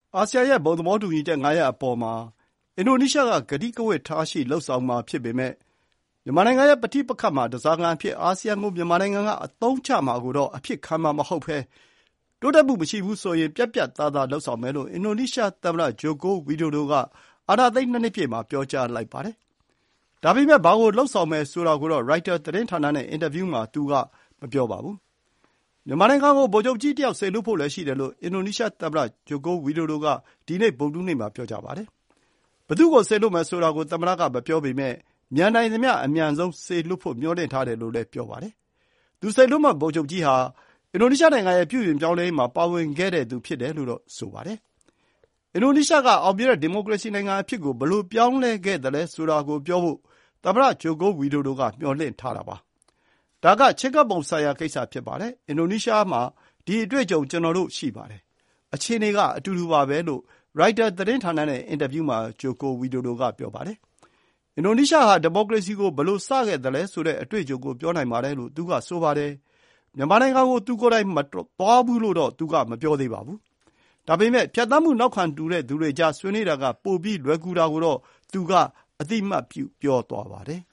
အာဆီယံရဲ့ဘုံသဘောတူညီချက် ၅ ရပ်အပေါ်မှာအင်ဒိုနီးရှားကကတိကဝတ်ထားရှိလုပ်ဆောင်မှာဖြစ်ပေမယ့်မြန်မာနိုင်ငံရဲ့ပဋိပက္ခမှာဓားစာခံအဖြစ်အာဆီယံကိုမြန်မာနိုင်ငံကအသုံးချမှာကိုတော့အဖြစ်ခံမှာမဟုတ်ဘဲတိုးတက်မှုမရှိဘူးဆိုရင်ပြတ်ပြတ်သားသားလုပ်ဆောင်မယ်လို့အင်ဒိုနီးရှားသမ္မတဂျိုကိုဝီဒိုဒိုကအာဏာသိမ်း 2 နှစ်ပြည့်မှာပြောကြားလိုက်ပါတယ်။ဒါပေမဲ့ဘာကိုလုပ်ဆောင်မယ်ဆိုတာကိုတော့ရိုက်တာသတင်းဌာနနဲ့အင်တာဗျူးမှာသူကမပြောပါဘူး။မြန်မာနိုင်ငံကိုဗိုလ်ချုပ်ကြီးတယောက်စေလွှတ်ဖို့လည်းရှိတယ်လို့အင်ဒိုနီးရှားသမ္မတဂျိုကိုဝီဒိုဒိုကဒီနေ့ဗုဒ္ဓဟူးနေ့မှာပြောကြားပါတယ်။ဘယ်သူ့ကိုစေလွှတ်မယ်ဆိုတာကိုသမ္မတကမပြောပေမဲ့မြန်နိုင်သမျှအမြန်ဆုံးစေလွှတ်ဖို့မျှော်လင့်ထားတယ်လို့လည်းပြောပါတယ်။သူစေလွှတ်မယ့်ဗိုလ်ချုပ်ကြီးဟာအင်ဒိုနီးရှားနိုင်ငံရဲ့ပြုပြင်ပြောင်းလဲရေးမှာပါဝင်ခဲ့တဲ့သူဖြစ်တယ်လို့တော့ဆိုပါတယ်။အင်ဒိုနီးရှားကအောင်မြင်တဲ့ဒီမိုကရေစီနိုင်ငံအဖြစ်ကိုဘယ်လိုပြောင်းလဲခဲ့သလဲဆိုတာကိုပြောဖို့သမ္မတဂျိုကိုဝီဒိုဒိုကမျှော်လင့်ထားတာပါ။ဒါကချဉ်းကပ်ပုံဆိုင်ရာကိစ္စဖြစ်ပါတယ်။အင်ဒိုနီးရှားမှာဒီအတွေ့အကြုံကျွန်တော်တို့ရှိပါတယ်။အခြေအနေကအတူတူပါပဲလို့ရိုက်တာသတင်းဌာနနဲ့အင်တာဗျူးမှာဂျိုကိုဝီဒိုဒိုကပြောပါတယ်။အင်ဒိုနီးရှားဟာဒီမိုကရေစီကိုဘယ်လိုစခဲ့သလဲဆိုတဲ့အတွေ့အကြုံကိုပြောနိုင်ပါတယ်လို့သူကဆိုပါတယ်။မြန်မာနိုင်ငံကိုသူကိုယ်တိုင်မသွားဘူးလို့တော့သူကမပြောသေးပါဘူး။ဒါပေမဲ့ဖြတ်သန်းမှုနောက်ခံတူတဲ့သူတွေကြားဆွေးနွေးတာကပိုပြီးလွယ်ကူတာကိုတော့သူကအတိအမှတ်ပြုပြောသွားပါတယ်